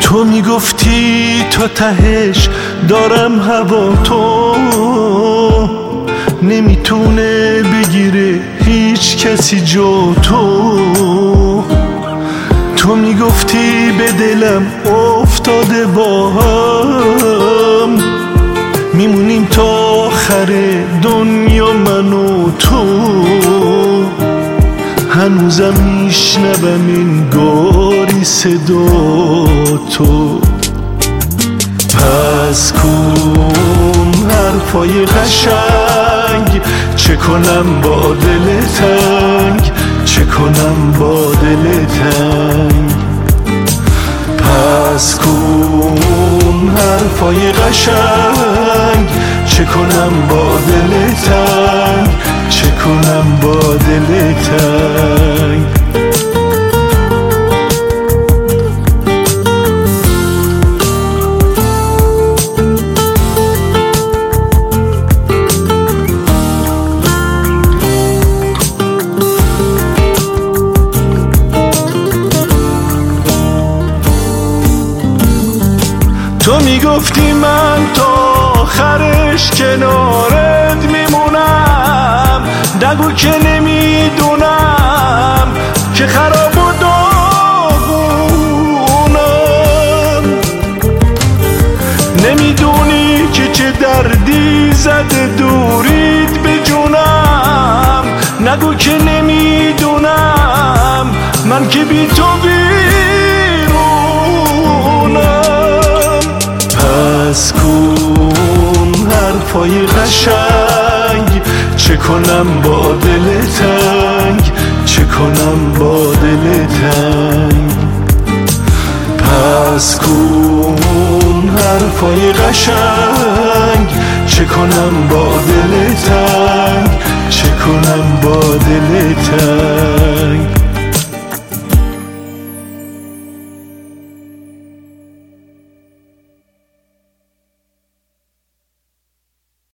تو میگفتی تا تهش دارم هوا تو، نمیتونه بگیره هیچ کسی جو تو میگفتی به دلم افتاده با هم، میمونیم تا آخر دنیا من و تو. هنوزم میشنوم این گاری صدا تو. پس کن حرفای قشنگ، چه کنم با دل تنگ، چه کنم با دل تنگ. پس کن حرفای قشنگ، چه کنم با دل تنگ، چه کنم با دل تنگ. تو میگفتی من تا آخرش کنارت میمونم، نگو که نمیدونم که خراب و داغونم. نمیدونی که چه دردی زده دورید به جونم، نگو که نمیدونم من که بی تو پس کن حرفای قشنگ، چه کنم با دل تنگ، چه کنم با دل تنگ. پس کن حرفای قشنگ، چه کنم با دل تنگ، چه کنم با دل تنگ.